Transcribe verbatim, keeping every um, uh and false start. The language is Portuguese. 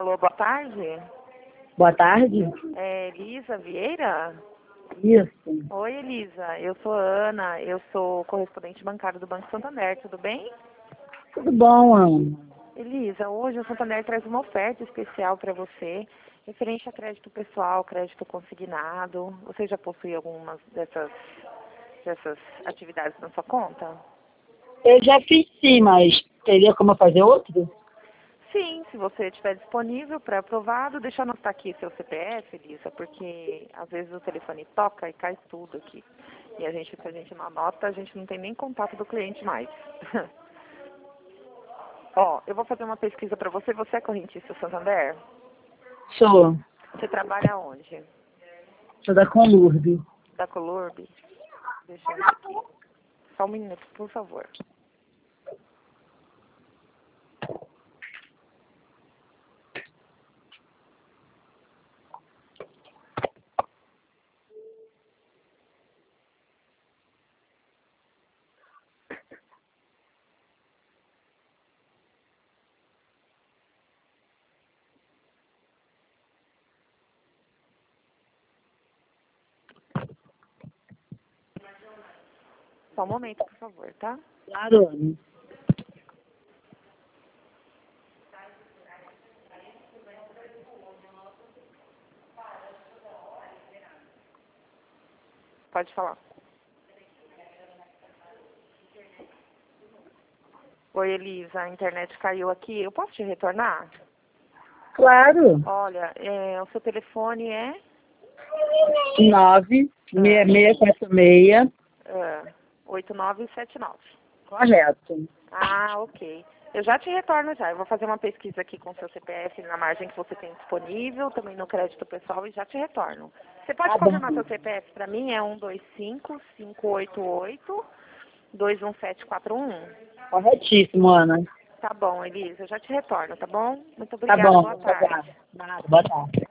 Alô, boa tarde. Boa tarde. É Elisa Vieira? Isso. Oi, Elisa. Eu sou Ana. Eu sou correspondente bancário do Banco Santander. Tudo bem? Tudo bom, Ana? Elisa, hoje o Santander traz uma oferta especial para você, referente a crédito pessoal, crédito consignado. Você já possui algumas dessas, dessas atividades na sua conta? Eu já fiz sim, mas teria como eu fazer outro? Sim, se você estiver disponível para aprovado, deixa eu anotar aqui seu C P F, Elisa, porque às vezes o telefone toca e cai tudo aqui. E a gente, se a gente não anota, a gente não tem nem contato do cliente mais. Ó, eu vou fazer uma pesquisa para você. Você é correntista Santander? Sou. Você trabalha onde? Sou da Conlurb. Da Colurb? Deixa eu ver aqui. Só um minuto, por favor. Só um momento, por favor, tá? Claro, Ana. Pode falar. Oi, Elisa, a internet caiu aqui. Eu posso te retornar? Claro. Olha, é, o seu telefone é nove seis seis quatro seis. uh, oito nove sete nove. Correto. Ah, ok. Eu já te retorno já. Eu vou fazer uma pesquisa aqui com o seu C P F na margem que você tem disponível, também no crédito pessoal e já te retorno. Você pode Tá bom. confirmar seu C P F para mim? É um dois cinco, cinco oito oito, dois um sete quatro um? Corretíssimo, Ana. Tá bom, Elisa. Eu já te retorno, tá bom? Muito Tá obrigada. bom, Boa muito obrigada. tarde. Nada, boa tarde.